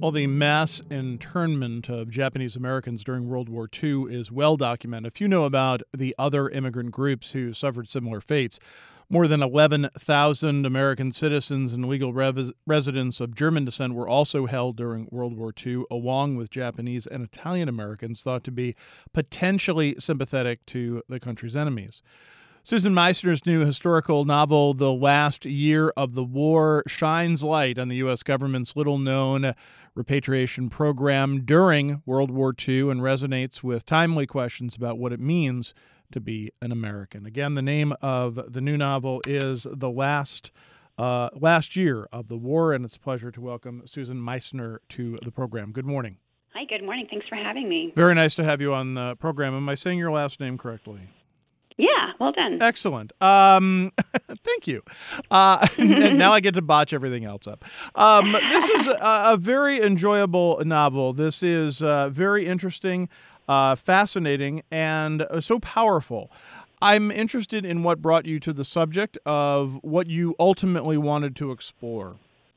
Well, the mass internment of Japanese Americans during World War II is well documented. If you know about the other immigrant groups who suffered similar fates, more than 11,000 American citizens and legal residents of German descent were also held during World War II, along with Japanese and Italian Americans thought to be potentially sympathetic to the country's enemies. Susan Meissner's new historical novel, The Last Year of the War, shines light on the U.S. government's little-known repatriation program during World War II and resonates with timely questions about what it means to be an American. Again, the name of the new novel is The Last Year of the War, and it's a pleasure to welcome Susan Meissner to the program. Good morning. Hi, good morning. Thanks for having me. Very nice to have you on the program. Am I saying your last name correctly? Yeah, well done. Excellent. Thank you. And now I get to botch everything else up. This is a very enjoyable novel. This is very interesting, fascinating, and so powerful. I'm interested in what brought you to the subject of what you ultimately wanted to explore.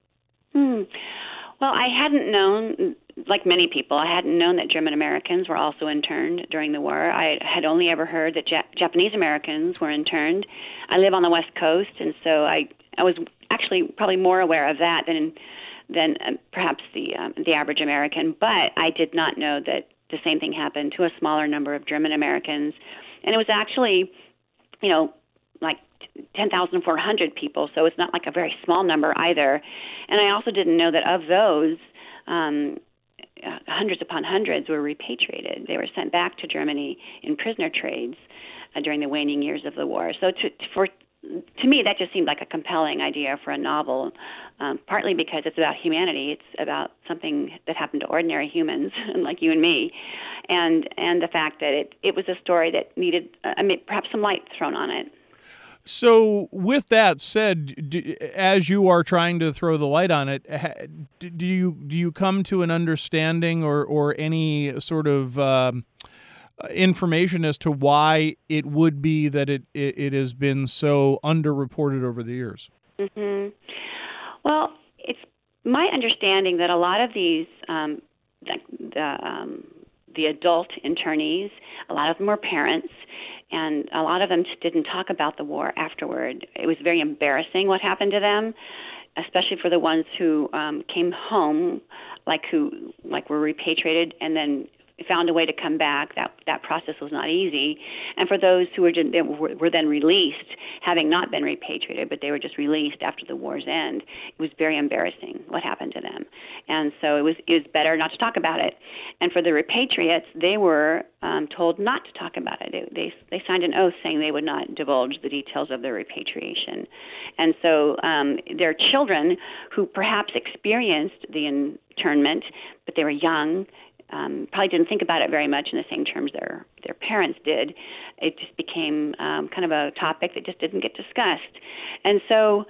Well, I hadn't known, like many people, I hadn't known that German Americans were also interned during the war. I had only ever heard that Japanese Americans were interned. I live on the West Coast, and so I was actually probably more aware of that than perhaps the average American. But I did not know that the same thing happened to a smaller number of German Americans, and it was actually, like 10,400 people, so it's not like a very small number either. And I also didn't know that of those, hundreds upon hundreds were repatriated. They were sent back to Germany in prisoner trades during the waning years of the war. So to me, that just seemed like a compelling idea for a novel, partly because it's about humanity. It's about something that happened to ordinary humans like you and me, and the fact that it was a story that needed perhaps some light thrown on it. So with that said, as you are trying to throw the light on it, do you come to an understanding or any sort of information as to why it would be that it has been so underreported over the years? Mm-hmm. Well, it's my understanding that a lot of these, the adult internees, a lot of them were parents, and a lot of them just didn't talk about the war afterward. It was very embarrassing what happened to them, especially for the ones who came home, like were repatriated and then found a way to come back. That process was not easy. And for those who were then released, having not been repatriated, but they were just released after the war's end, it was very embarrassing what happened to them. And so it was better not to talk about it. And for the repatriates, they were told not to talk about it. They signed an oath saying they would not divulge the details of their repatriation. And so their children who perhaps experienced the internment, but they were young, probably didn't think about it very much in the same terms their parents did. It just became kind of a topic that just didn't get discussed. And so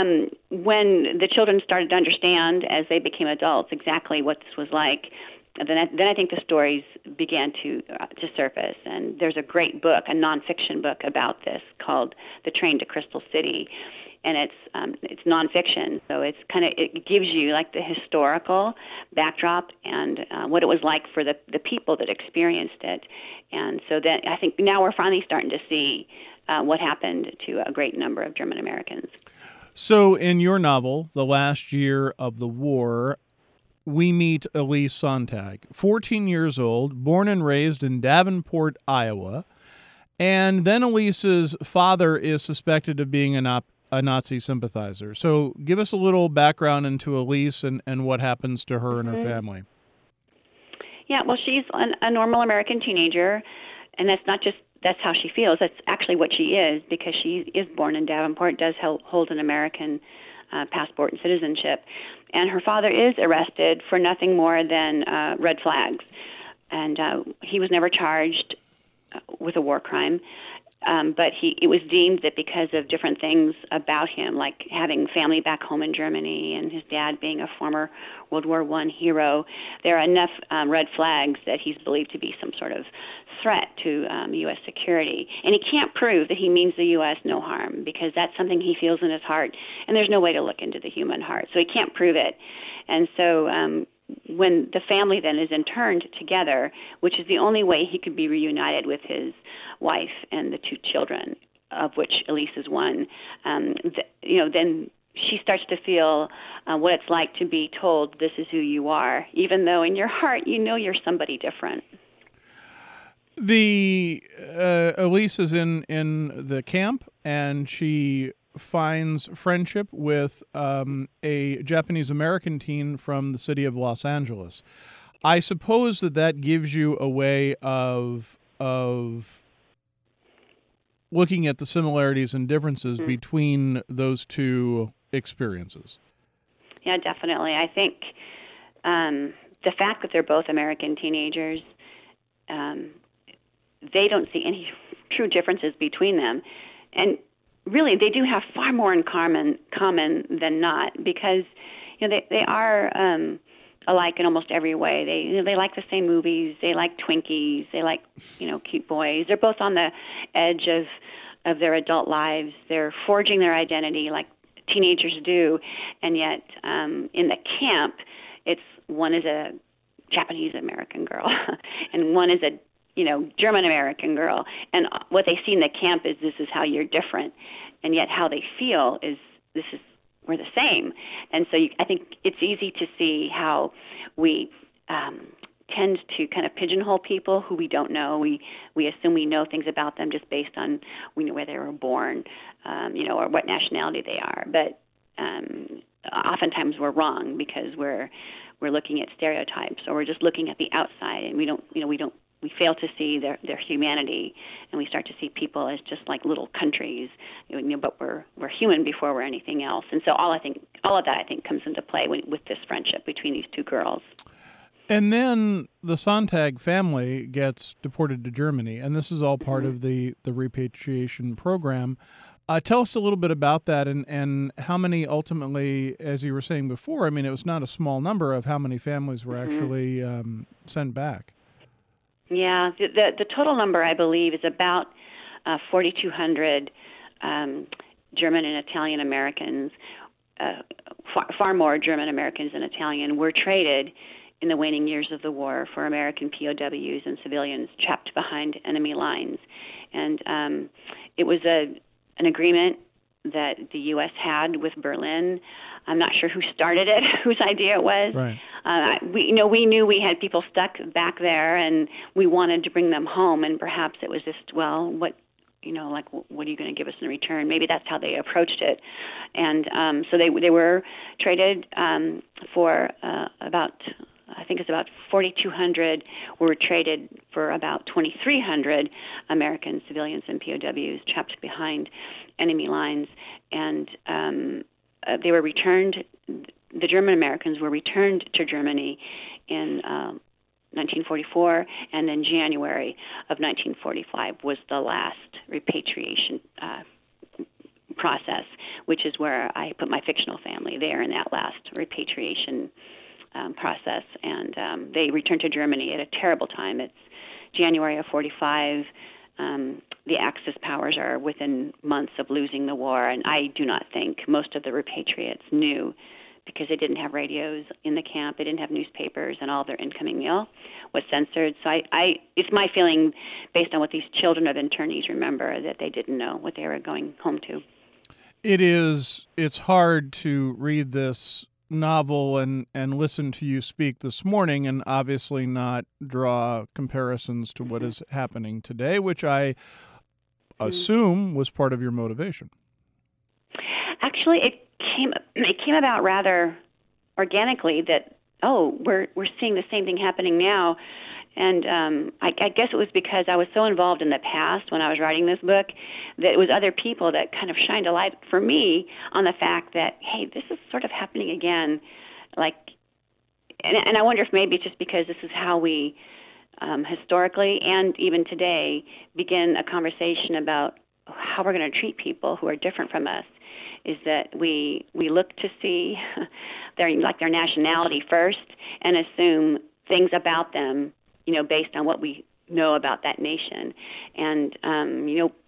when the children started to understand as they became adults exactly what this was like, then I think the stories began to surface. And there's a great book, a nonfiction book about this called The Train to Crystal City. And it's nonfiction, so it gives you like the historical backdrop and what it was like for the people that experienced it. And so then I think now we're finally starting to see what happened to a great number of German Americans. So in your novel, The Last Year of the War, we meet Elise Sontag, 14 years old, born and raised in Davenport, Iowa. And then Elise's father is suspected of being a Nazi sympathizer. So give us a little background into Elise and what happens to her and her family. Yeah, well, she's a normal American teenager, and that's how she feels. That's actually what she is, because she is born in Davenport, does hold an American passport and citizenship. And her father is arrested for nothing more than red flags. And he was never charged with a war crime. But it was deemed that because of different things about him, like having family back home in Germany and his dad being a former World War I hero, there are enough red flags that he's believed to be some sort of threat to U.S. security. And he can't prove that he means the U.S. no harm, because that's something he feels in his heart, and there's no way to look into the human heart. So he can't prove it. And so when the family then is interned together, which is the only way he could be reunited with his wife and the 2 children, of which Elise is one, then she starts to feel what it's like to be told this is who you are, even though in your heart you know you're somebody different. The Elise is in the camp, and she finds friendship with a Japanese American teen from the city of Los Angeles. I suppose that gives you a way of looking at the similarities and differences between those two experiences. Yeah, definitely. I think the fact that they're both American teenagers, they don't see any true differences between them. And really, they do have far more in common than not, because they are alike in almost every way. They like the same movies. They like Twinkies. They like cute boys. They're both on the edge of their adult lives. They're forging their identity like teenagers do, and yet in the camp, one is a Japanese American girl, and one is a German American girl, and what they see in the camp is this is how you're different, and yet how they feel is we're the same. And so I think it's easy to see how we tend to kind of pigeonhole people who we don't know. We assume we know things about them just based on where they were born, or what nationality they are. But oftentimes we're wrong because we're looking at stereotypes, or we're just looking at the outside, and we fail to see their humanity, and we start to see people as just like little countries, but we're human before we're anything else. And so all of that I think comes into play with this friendship between these 2 girls. And then the Sontag family gets deported to Germany, and this is all part of the repatriation program. Tell us a little bit about that, and how many ultimately, as you were saying before, I mean, it was not a small number of how many families were actually sent back. Yeah, the total number, I believe, is about 4,200 German and Italian Americans. Far more German Americans than Italian were traded in the waning years of the war for American POWs and civilians trapped behind enemy lines. And it was an agreement that the U.S. had with Berlin. I'm not sure who started it, whose idea it was. Right. We knew we had people stuck back there, and we wanted to bring them home. And perhaps it was just, well, what are you going to give us in return? Maybe that's how they approached it. And so they were traded for about 4,200 were traded for about 2,300 American civilians and POWs trapped behind enemy lines. And they were returned. The German Americans were returned to Germany in 1944, and then January of 1945 was the last repatriation process, which is where I put my fictional family there in that last repatriation process. And they returned to Germany at a terrible time. It's January of 45. The Axis powers are within months of losing the war, and I do not think most of the repatriates knew, because they didn't have radios in the camp, they didn't have newspapers, and all their incoming mail was censored. So it's my feeling, based on what these children of internees remember, that they didn't know what they were going home to. It's hard to read this novel and listen to you speak this morning and obviously not draw comparisons to what is happening today, which I assume was part of your motivation. Actually, it came about rather organically that, we're seeing the same thing happening now. And I guess it was because I was so involved in the past when I was writing this book that it was other people that kind of shined a light for me on the fact that, hey, this is sort of happening again. And I wonder if maybe it's just because this is how we historically and even today begin a conversation about how we're going to treat people who are different from us, is that we look to see their nationality first and assume things about them, based on what we know about that nation. And,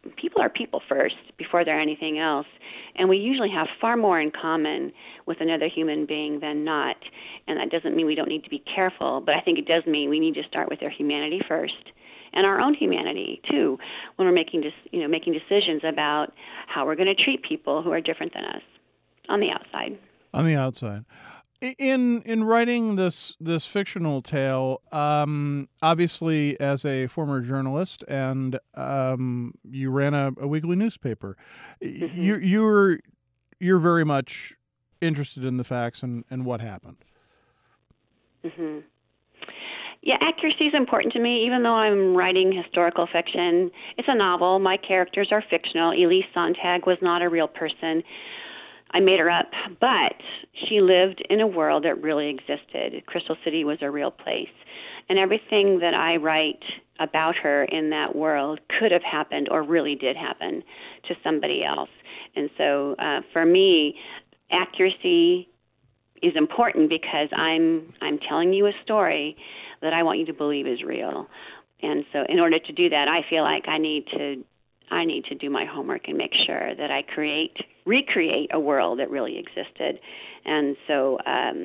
people are people first before they're anything else. And we usually have far more in common with another human being than not. And that doesn't mean we don't need to be careful, but I think it does mean we need to start with their humanity first, and our own humanity too, when we're making decisions about how we're going to treat people who are different than us on the outside. On the outside. In writing this fictional tale, obviously as a former journalist, and you ran a weekly newspaper, you're very much interested in the facts and what happened. Mm-hmm. Yeah, accuracy is important to me, even though I'm writing historical fiction. It's a novel. My characters are fictional. Elise Sontag was not a real person. I made her up, but she lived in a world that really existed. Crystal City was a real place. And everything that I write about her in that world could have happened or really did happen to somebody else. And so for me, accuracy is important because I'm telling you a story that I want you to believe is real. And so in order to do that, I feel like I need to do my homework and make sure that I recreate a world that really existed. And so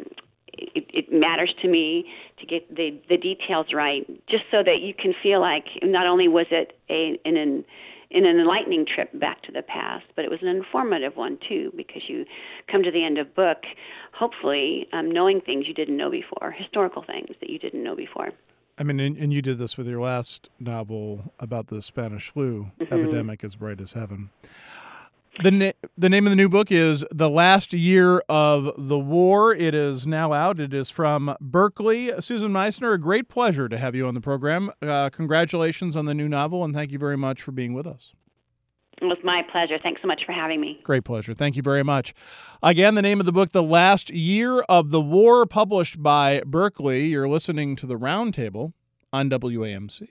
it matters to me to get the details right, just so that you can feel like not only was it an enlightening trip back to the past, but it was an informative one too, because you come to the end of book, hopefully knowing things you didn't know before, historical things that you didn't know before. I mean, and you did this with your last novel about the Spanish flu epidemic, As Bright as Heaven. The name of the new book is The Last Year of the War. It is now out. It is from Berkley. Susan Meissner, a great pleasure to have you on the program. Congratulations on the new novel, and thank you very much for being with us. It was my pleasure. Thanks so much for having me. Great pleasure. Thank you very much. Again, the name of the book, The Last Year of the War, published by Berkley. You're listening to The Roundtable on WAMC.